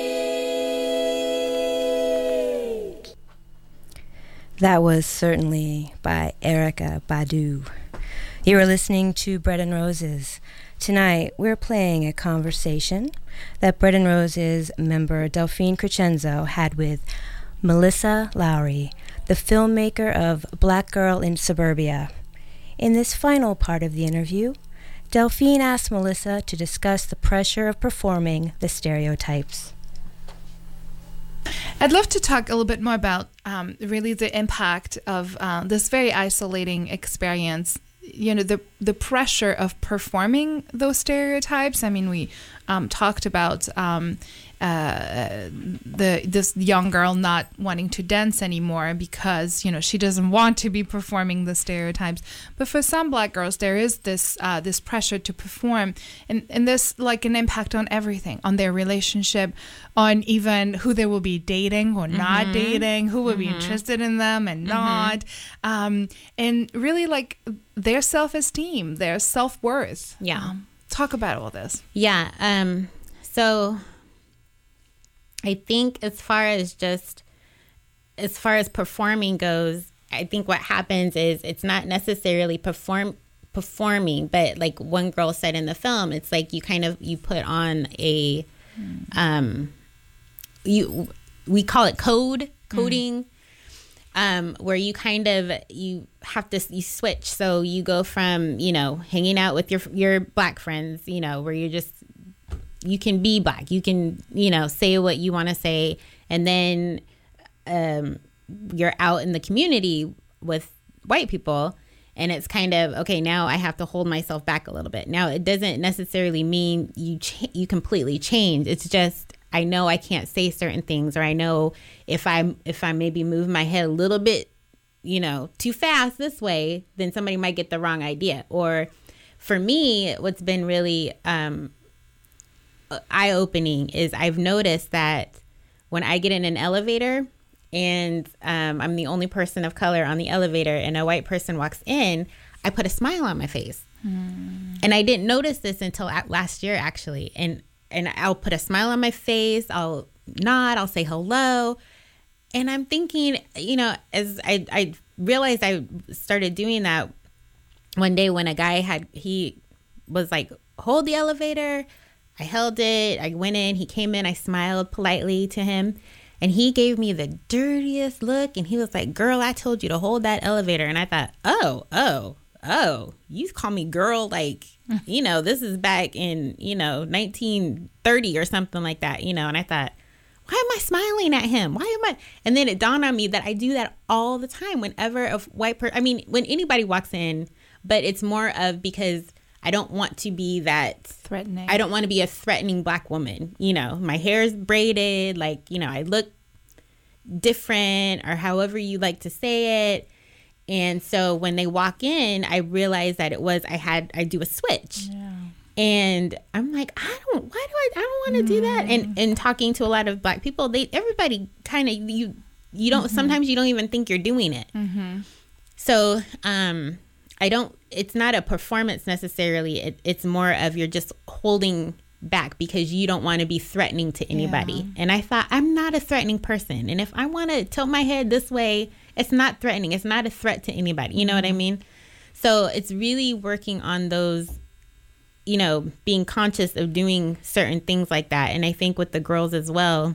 That was Certainly by Erykah Badu. You are listening to Bread and Roses. Tonight, we're playing a conversation that Bread and Roses member Delphine Crescenzo had with Melissa Lowry, the filmmaker of Black Girl in Suburbia. In this final part of the interview, Delphine asked Melissa to discuss the pressure of performing the stereotypes. I'd love to talk a little bit more about um, really the impact of uh, this very isolating experience. You know, the the pressure of performing those stereotypes. I mean, we um, talked about um, uh, the this young girl not wanting to dance anymore because, you know, she doesn't want to be performing the stereotypes. But for some Black girls, there is this uh, this pressure to perform, and and this like an impact on everything, on their relationship, on even who they will be dating or not Mhm. dating, who will be Mhm. interested in them and Mhm. not, um, and really like their self-esteem, their self-worth. Yeah. Um, talk about all this. Yeah. Um, so I think as far as just, as far as performing goes, I think what happens is it's not necessarily perform performing, but like one girl said in the film, it's like you kind of, you put on a, um, you, we call it code, coding. Um, where you kind of, you have to, you switch. So you go from, you know, hanging out with your your Black friends, you know, where you just, you can be Black. You can, you know, say what you want to say. And then um, you're out in the community with white people. And it's kind of, okay, now I have to hold myself back a little bit. Now, it doesn't necessarily mean you ch- you completely change. It's just, I know I can't say certain things, or I know if I if I maybe move my head a little bit, you know, too fast this way, then somebody might get the wrong idea. Or for me, what's been really um, eye-opening is I've noticed that when I get in an elevator and um, I'm the only person of color on the elevator and a white person walks in, I put a smile on my face. Mm. And I didn't notice this until last year, actually. And And I'll put a smile on my face. I'll nod. I'll say hello. And I'm thinking, you know, as I, I realized I started doing that one day when a guy had, he was like, hold the elevator. I held it. I went in. He came in. I smiled politely to him. And he gave me the dirtiest look. And he was like, girl, I told you to hold that elevator. And I thought, oh, oh, oh, you call me girl, like, you know, this is back in, you know, nineteen thirty or something like that, you know. And I thought, why am I smiling at him? Why am I? And then it dawned on me that I do that all the time whenever a white person, I mean, when anybody walks in, but it's more of because I don't want to be that threatening. I don't want to be a threatening Black woman. You know, my hair is braided, like, you know, I look different, or however you like to say it. And so when they walk in, I realized that it was, I had, I do a switch. Yeah. And I'm like, I don't, why do I, I don't want to mm. do that. And and talking to a lot of Black people, they, everybody kind of, you, you don't, mm-hmm. sometimes you don't even think you're doing it. Mm-hmm. So um, I don't, it's not a performance necessarily. It, it's more of you're just holding back because you don't want to be threatening to anybody. Yeah. And I thought, I'm not a threatening person. And if I want to tilt my head this way, it's not threatening. It's not a threat to anybody. You know what I mean? So it's really working on those, you know, being conscious of doing certain things like that. And I think with the girls as well,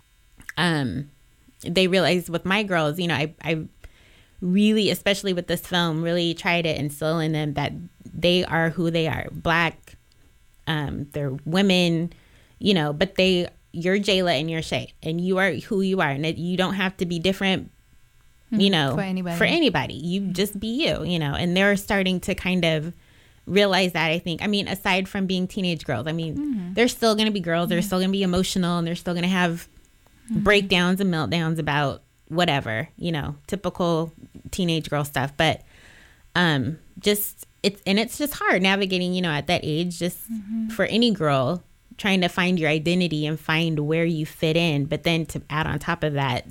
um, they realized with my girls, you know, I, I really, especially with this film, really try to instill in them that they are who they are. Black, um, they're women, you know, but they, you're Jayla and you're Shay, and you are who you are. And it, you don't have to be different, you know, for anybody. for anybody. You just be you, you know, and they're starting to kind of realize that, I think. I mean, aside from being teenage girls, I mean, mm-hmm. they're still going to be girls. They're mm-hmm. still going to be emotional, and they're still going to have mm-hmm. breakdowns and meltdowns about whatever, you know, typical teenage girl stuff. But um, just, it's, and it's just hard navigating, you know, at that age, just mm-hmm. for any girl, trying to find your identity and find where you fit in. But then to add on top of that,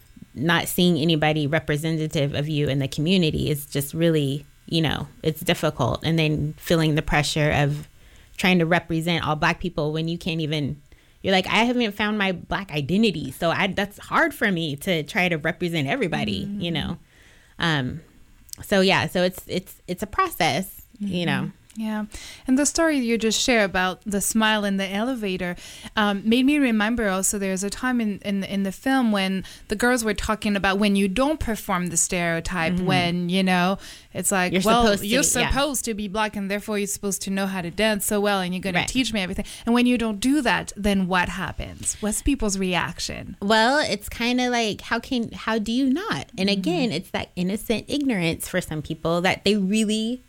not seeing anybody representative of you in the community is just really, you know, it's difficult. And then feeling the pressure of trying to represent all Black people when you can't even, you're like, I haven't found my Black identity. So I, that's hard for me to try to represent everybody, mm-hmm. you know? Um, so yeah, so it's, it's, it's a process, mm-hmm. you know? Yeah. And the story you just shared about the smile in the elevator um, made me remember also there's a time in, in, in the film when the girls were talking about when you don't perform the stereotype, mm-hmm. when, you know, it's like, you're well, supposed to, you're yeah. supposed to be Black and therefore you're supposed to know how to dance so well and you're going right. to teach me everything. And when you don't do that, then what happens? What's people's reaction? Well, it's kind of like, how can, how do you not? And again, mm-hmm. it's that innocent ignorance for some people that they really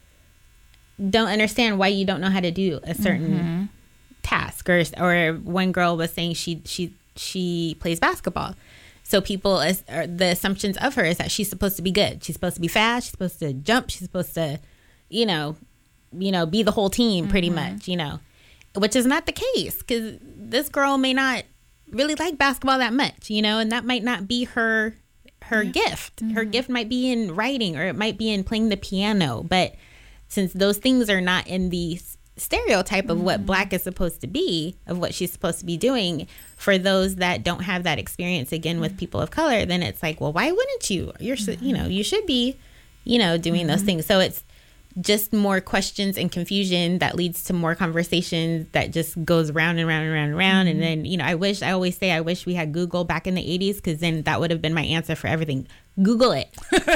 don't understand why you don't know how to do a certain mm-hmm. task. Or, or one girl was saying she she she plays basketball, so people as or the assumptions of her is that she's supposed to be good. She's supposed to be fast. She's supposed to jump. She's supposed to, you know, you know, be the whole team pretty mm-hmm. much. You know, which is not the case because this girl may not really like basketball that much. You know, and that might not be her her yeah. gift. Mm-hmm. Her gift might be in writing, or it might be in playing the piano, but since those things are not in the stereotype of what Black is supposed to be, of what she's supposed to be doing, for those that don't have that experience, again, with people of color, then it's like, well, why wouldn't you? You're, mm-hmm. you know, you should be, you know, doing mm-hmm. those things. So it's just more questions and confusion that leads to more conversations that just goes round and round and round and round. Mm-hmm. And then, you know, I wish, I always say, I wish we had Google back in the eighties, because then that would have been my answer for everything. Google it.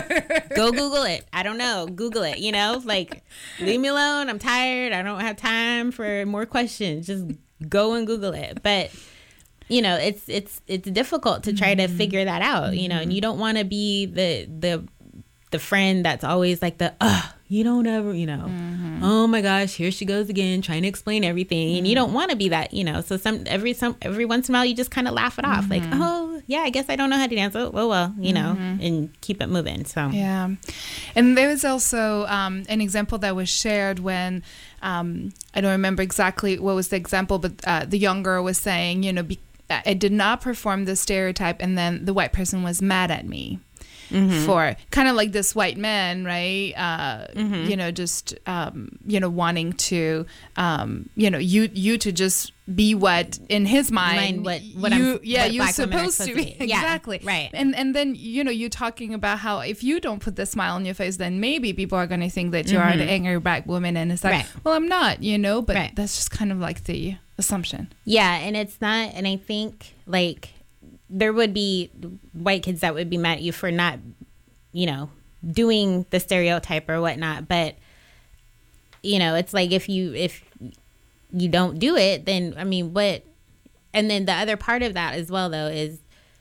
Go Google it. I don't know. Google it, you know, like, leave me alone. I'm tired. I don't have time for more questions. Just go and Google it. But, you know, it's, it's, it's difficult to try mm-hmm. to figure that out, you know, and you don't want to be the, the, the friend that's always like the, uh, you don't ever, you know, mm-hmm. oh my gosh, here she goes again, trying to explain everything. Mm-hmm. And you don't want to be that, you know, so some, every, some, every once in a while you just kind of laugh it off. Mm-hmm. Like, oh yeah, I guess I don't know how to dance. Oh, well, well, you know, mm-hmm. and keep it moving. So, yeah. And there was also um, an example that was shared when, um, I don't remember exactly what was the example, but uh, the young girl was saying, you know, be- I did not perform the stereotype, and then the white person was mad at me. Mm-hmm. For kind of like this white man, right? Uh, mm-hmm. You know, just um, you know, wanting to, um, you know, you you to just be what in his mind, mind what, what you, I'm, yeah, what you're supposed, supposed to be, to be. exactly, yeah, right. And and then you know, you're talking about how if you don't put the smile on your face, then maybe people are going to think that you mm-hmm. are the angry Black woman, and it's like, right. well, I'm not, you know, but right. that's just kind of like the assumption. Yeah, and it's not, and I think like. There would be white kids that would be mad at you for not, you know, doing the stereotype or whatnot. But, you know, it's like if you if you don't do it, then, I mean, what? And then the other part of that as well, though, is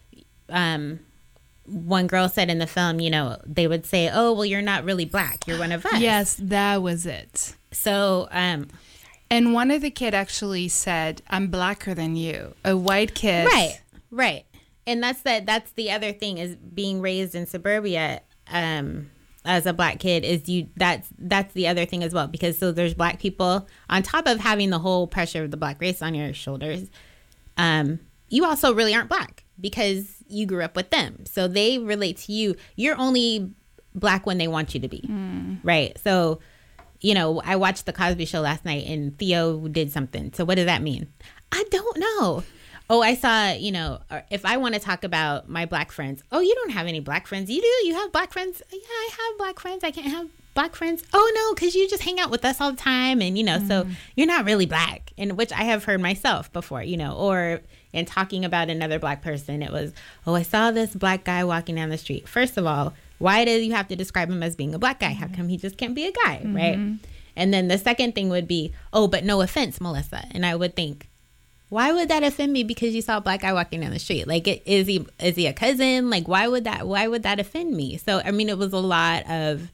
um, one girl said in the film, you know, they would say, oh, well, you're not really Black. You're one of us. Yes, that was it. So, um, and one of the kid actually said, I'm blacker than you. A white kid. Right, right. And that's the, that's the other thing is being raised in suburbia um, as a Black kid is you that's that's the other thing as well, because so there's Black people on top of having the whole pressure of the Black race on your shoulders. Um, you also really aren't Black because you grew up with them. So they relate to you. You're only Black when they want you to be. Mm. Right. So you know, I watched The Cosby Show last night and Theo did something. So what does that mean? I don't know. Oh, I saw, you know, if I want to talk about my black friends. Oh, you don't have any black friends. You do? You have black friends? Yeah, I have black friends. I can't have black friends. Oh, no, because you just hang out with us all the time. And, you know, mm. so you're not really black, and which I have heard myself before, you know, or in talking about another black person, it was, oh, I saw this black guy walking down the street. First of all, why do you have to describe him as being a black guy? How come he just can't be a guy, mm-hmm. right? And then the second thing would be, oh, but no offense, Melissa. And I would think, why would that offend me because you saw a black guy walking down the street? Like, is he is he a cousin? Like, why would that why would that offend me? So, I mean, it was a lot of,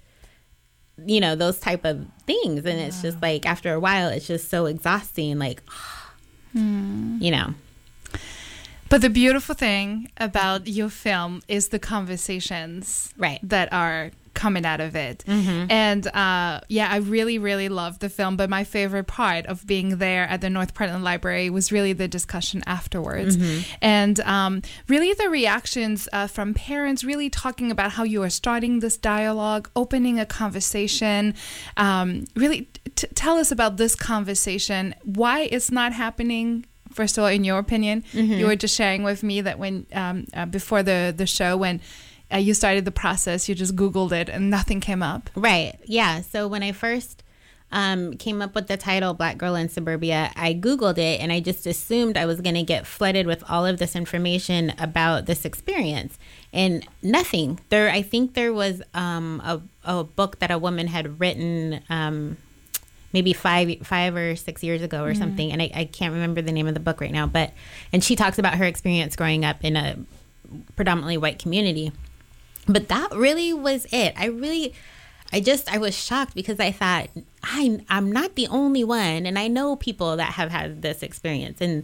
you know, those type of things. And it's just like, after a while, it's just so exhausting. Like, mm. you know. But the beautiful thing about your film is the conversations right. that are coming out of it. Mm-hmm. And uh, yeah, I really, really loved the film. But my favorite part of being there at the North Portland Library was really the discussion afterwards. Mm-hmm. And um, really the reactions uh, from parents really talking about how you are starting this dialogue, opening a conversation. Um, really t- tell us about this conversation, why it's not happening. First of all, in your opinion, mm-hmm. you were just sharing with me that when um, uh, before the, the show, when Uh, you started the process, you just Googled it and nothing came up. Right. Yeah. So when I first um, came up with the title Black Girl in Suburbia, I Googled it and I just assumed I was going to get flooded with all of this information about this experience. And nothing. There, I think there was um, a, a book that a woman had written um, maybe five five or six years ago or mm. something. And I, I can't remember the name of the book right now. But and she talks about her experience growing up in a predominantly white community. But that really was it. I really, I just, I was shocked because I thought, I, I'm not the only one. And I know people that have had this experience. And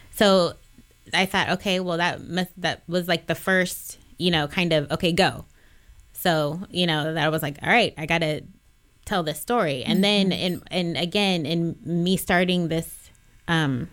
so I thought, okay, well, that must, that was like the first, you know, kind of, okay, go. So, you know, that I was like, all right, I got to tell this story. And mm-hmm. then, and, and again, in me starting this um,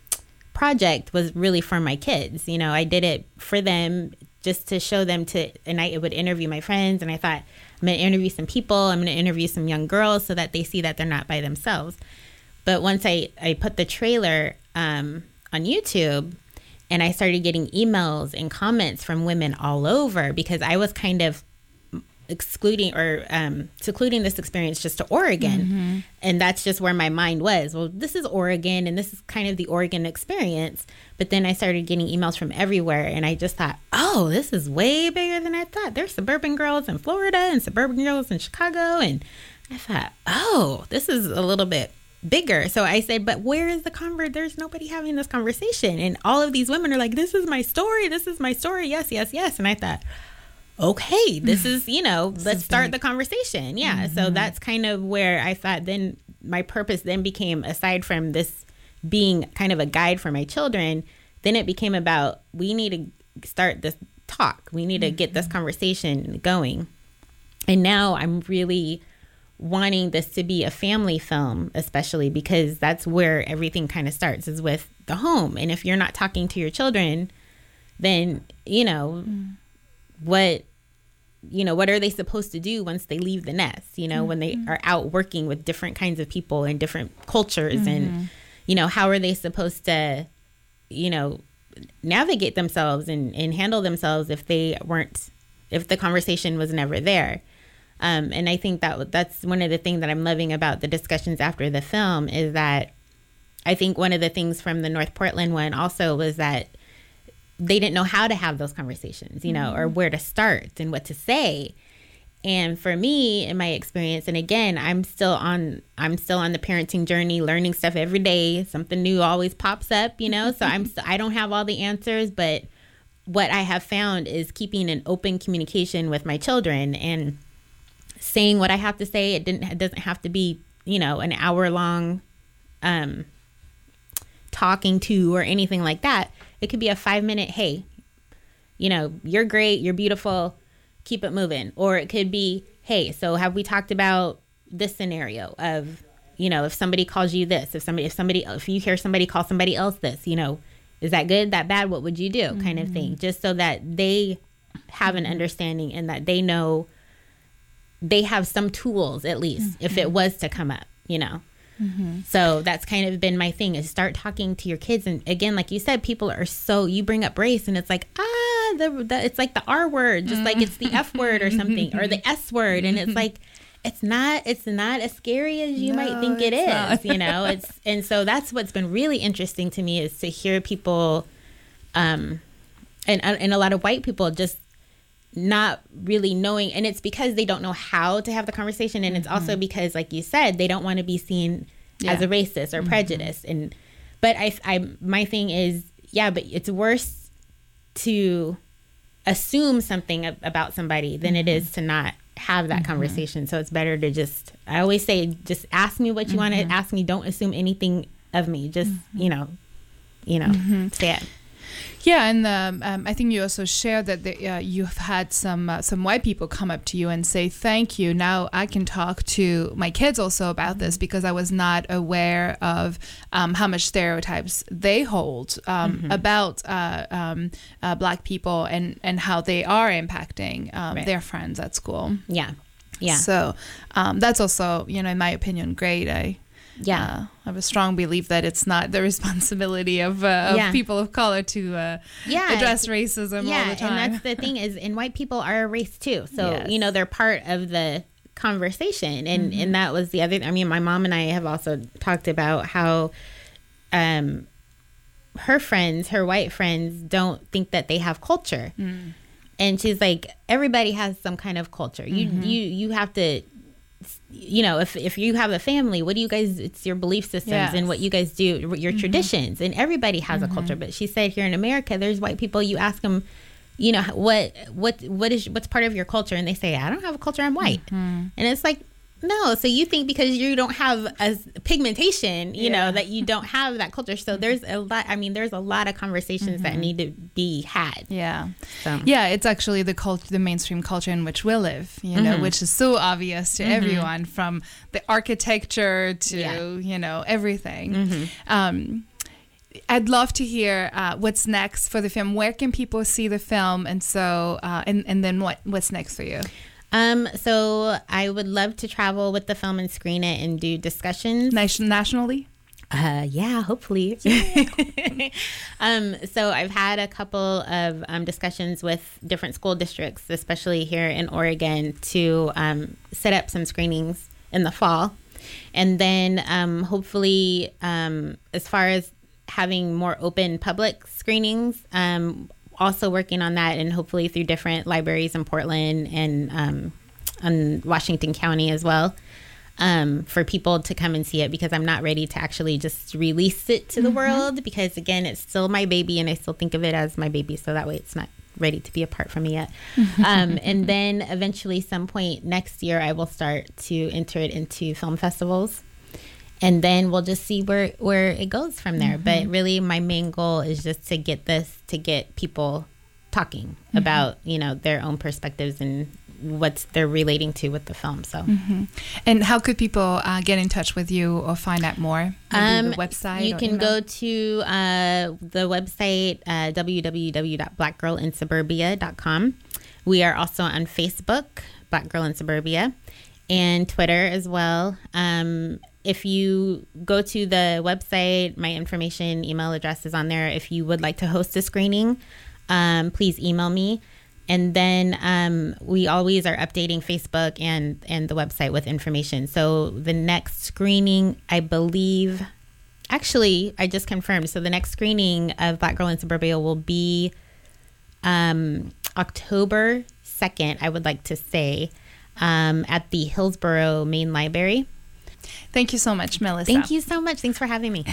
project was really for my kids. You know, I did it for them just to show them to, and I would interview my friends, and I thought, I'm going to interview some people, I'm going to interview some young girls so that they see that they're not by themselves. But once I, I put the trailer um, on YouTube, and I started getting emails and comments from women all over, because I was kind of excluding or um, secluding this experience just to Oregon. Mm-hmm. And that's just where my mind was. Well, this is Oregon, and this is kind of the Oregon experience. But then I started getting emails from everywhere, and I just thought, oh, this is way bigger than I thought. There's suburban girls in Florida and suburban girls in Chicago. And I thought, oh, this is a little bit bigger. So I said, but where is the convert? There's nobody having this conversation. And all of these women are like, this is my story. This is my story. Yes, yes, yes. And I thought, okay, this is, you know, this let's start big. the conversation. Yeah. Mm-hmm. So that's kind of where I thought then my purpose then became, aside from this being kind of a guide for my children, then it became about, we need to start this talk. We need to mm-hmm. get this conversation going. And now I'm really wanting this to be a family film, especially because that's where everything kind of starts, is with the home. And if you're not talking to your children, then, you know, mm. what, you know, what are they supposed to do once they leave the nest, you know, mm-hmm. when they are out working with different kinds of people and different cultures mm-hmm. and, you know, how are they supposed to, you know, navigate themselves and, and handle themselves if they weren't, if the conversation was never there. Um, and I think that that's one of the things that I'm loving about the discussions after the film, is that I think one of the things from the North Portland one also was that they didn't know how to have those conversations, you know, mm-hmm. or where to start and what to say. And for me, in my experience, and again, I'm still on, I'm still on the parenting journey, learning stuff every day. Something new always pops up, you know, so I'm, I don't have all the answers, but what I have found is keeping an open communication with my children and saying what I have to say. It didn't, it doesn't have to be, you know, an hour long, um, talking to or anything like that. It could be a five minute, hey, you know, you're great, you're beautiful, keep it moving. Or it could be, hey, so have we talked about this scenario of, you know, if somebody calls you this, if somebody, if somebody, if you hear somebody call somebody else this, you know, is that good, that bad, what would you do, mm-hmm. kind of thing, just so that they have an understanding and that they know they have some tools at least mm-hmm. if it was to come up, you know. Mm-hmm. So that's kind of been my thing, is start talking to your kids. And again, like you said, people are so, you bring up race and it's like, ah, the, the it's like the R word, just mm-hmm. like it's the F word or something, or the S word. And it's like, it's not, it's not as scary as you no, might think it is, not. You know, it's, and so that's what's been really interesting to me, is to hear people, um, and, and a lot of white people just not really knowing, and it's because they don't know how to have the conversation, and it's mm-hmm. also because, like you said, they don't want to be seen yeah. as a racist or mm-hmm. prejudiced. And but I, I my thing is, yeah, but it's worse to assume something about somebody than mm-hmm. it is to not have that mm-hmm. conversation. So it's better to just, I always say, just ask me what you mm-hmm. want to ask me. Don't assume anything of me. Just mm-hmm. you know, you know, mm-hmm. say it. Yeah, and um, um, I think you also shared that the, uh, you've had some uh, some white people come up to you and say, thank you. Now I can talk to my kids also about this, because I was not aware of um, how much stereotypes they hold um, mm-hmm. about uh, um, uh, Black people, and, and how they are impacting um, right. their friends at school. Yeah, yeah. So um, that's also, you know, in my opinion, great. I Yeah, uh, I have a strong belief that it's not the responsibility of, uh, of yeah. people of color to uh, yeah. address racism yeah, all the time. And that's the thing is, and white people are a race too. So, yes. you know, they're part of the conversation. And, mm-hmm. and that was the other, I mean, my mom and I have also talked about how um, her friends, her white friends, don't think that they have culture. Mm. And she's like, everybody has some kind of culture. You, mm-hmm. you, you have to, you know, if if you have a family, what do you guys, it's your belief systems yes. and what you guys do, your mm-hmm. traditions, and everybody has mm-hmm. a culture. But she said here in America, there's white people, you ask them, you know, what what what is what's part of your culture, and they say, I don't have a culture, I'm white. Mm-hmm. And it's like, no, so you think because you don't have as pigmentation, you yeah. know, that you don't have that culture. So there's a lot, I mean, there's a lot of conversations mm-hmm. that need to be had. Yeah. So. Yeah, it's actually the culture, the mainstream culture in which we live, you know, mm-hmm. which is so obvious to mm-hmm. everyone, from the architecture to, yeah. you know, everything. Mm-hmm. Um, I'd love to hear uh, what's next for the film. Where can people see the film? And so, uh, and, and then what, what's next for you? Um, so I would love to travel with the film and screen it and do discussions. Nation- nationally? Uh, yeah, hopefully. um, so I've had a couple of um, discussions with different school districts, especially here in Oregon, to um, set up some screenings in the fall. And then um, hopefully, um, as far as having more open public screenings, um, also working on that, and hopefully through different libraries in Portland and um, in Washington County as well, um, for people to come and see it, because I'm not ready to actually just release it to the mm-hmm. world, because again, it's still my baby and I still think of it as my baby. So that way it's not ready to be apart from me yet. um, and then eventually some point next year, I will start to enter it into film festivals. And then we'll just see where, where it goes from there. Mm-hmm. But really, my main goal is just to get this, to get people talking mm-hmm. about, you know, their own perspectives and what they're relating to with the film. So, mm-hmm. And how could people uh, get in touch with you or find out more? Maybe um, the website? You can email? go to uh, the website, uh, w w w dot black girl in suburbia dot com. We are also on Facebook, Black Girl in Suburbia, and Twitter as well. Um, If you go to the website, my information, email address is on there. If you would like to host a screening, um, please email me. And then um, we always are updating Facebook and, and the website with information. So the next screening, I believe, actually, I just confirmed. So the next screening of Black Girl in Suburbia will be um, October second, I would like to say, um, at the Hillsborough Main Library. Thank you so much, Melissa. Thank you so much. Thanks for having me.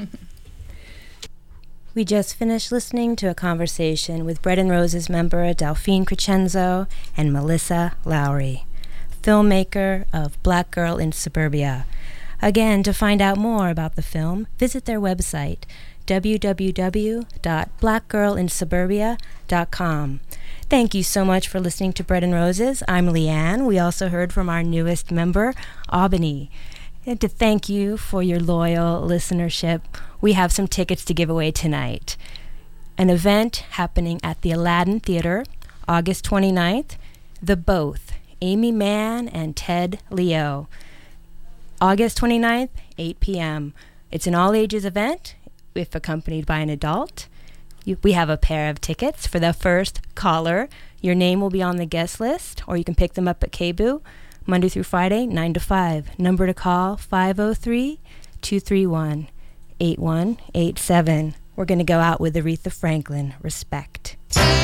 We just finished listening to a conversation with Bread and Roses member Delphine Crescenzo and Melissa Lowry, filmmaker of Black Girl in Suburbia. Again, to find out more about the film, visit their website, w w w dot black girl in suburbia dot com. Thank you so much for listening to Bread and Roses. I'm Leanne. We also heard from our newest member, Albany. And to thank you for your loyal listenership, we have some tickets to give away tonight. An event happening at the Aladdin Theater, August twenty-ninth, The Both, Amy Mann and Ted Leo. August twenty-ninth, eight p.m. It's an all-ages event if accompanied by an adult. You, we have a pair of tickets for the first caller. Your name will be on the guest list, or you can pick them up at K B O O, Monday through Friday, nine to five. Number to call, five oh three, two three one, eight one eight seven. We're going to go out with Aretha Franklin, Respect.